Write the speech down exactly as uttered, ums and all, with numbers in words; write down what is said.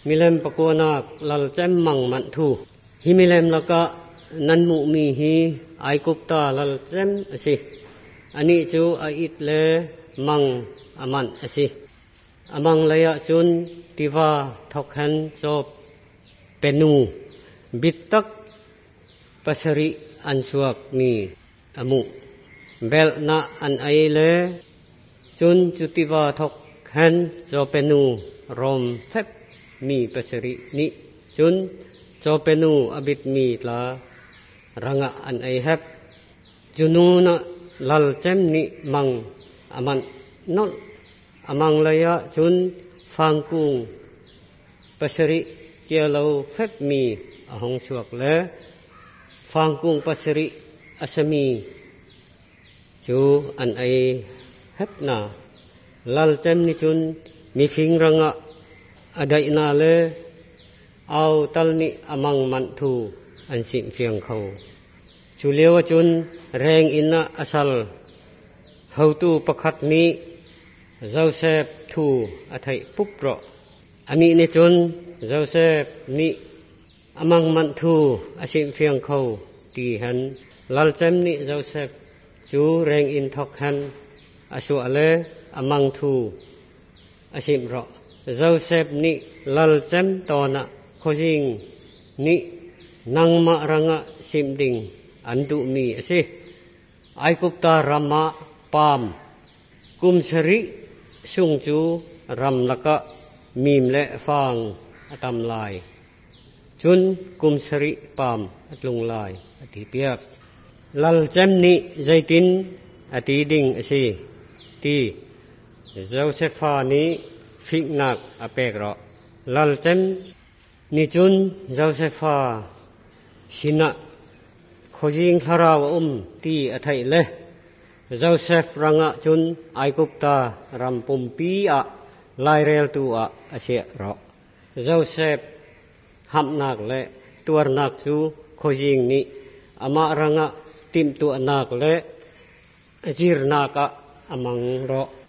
มิเลมปะกัวนักลัลเจมมังมันทูฮิมิเลมแล้วก็นันมุมีฮีไอกุปตาลัลเจมสิอันนี้จูไออิดเลมังอามันสิอามังเลยะจุนติวาทอกหันจบเป็นนูบิดตักปัสริอันสวกมีอามุเบลนาอันไอเลจุนจุติวาทอกหันจบเป็นนูรอมเฟบมีปัสรินิจุนจบเป็นนูอบิดมีลารังอันไอเฮบจุนูนะลัลเจมนิมังอามันนอลอามังเลยะจุนฟังกุงปัสริเจลาวเฟบมีอหงสวกเลฟังกุงปัสริอัสมีจูอันไอเฮบนาลัลเจมนิจุนมีฟิงรังอะได้นาเลเอาตัลนิอามังมันทูอันสิมเฟียงเขาจูเลียวจุนแรงอินะอัสลเฮาตูประคัดนี้เจ้าเซฟทูอัทัยปุบรออันนี้นี่จุนเจ้าเซฟนี้อามังมันทูอันสิมเฟียงเขาตีหันลัลเจมนี้เจ้าเซฟจูแรงอินทอกหันอสุอเลอามังทูอันสิมรอเจ้าเซฟนี้ลัลเจมตอนะโคจิงนี้นังมารังะสิมดิงอันดุมีสิไอกุปตารามะปามกุมสริสุงจูรำละกะมีมและฟางอตำลายจุนกุมสริปามอัตลุงลายอธิเปียกลัลเจมนิใจตินอธิดิงสิตีเจ้าเซฟานี้ฟิกนักอเปกรอลัลเจมนิจุนเจ้าเซฟาชินะโคจิงทาราวอุมตีอทัยเลเจ้าเซฟรังะจุนไอกุปตารำปุมปีอะไลเรลตัวอาเชรอเจ้าเซฟหับนักเลตัวนักจูโคจิงนี้อามารังะติมตัวนักเลจีรนักอะอามังรอ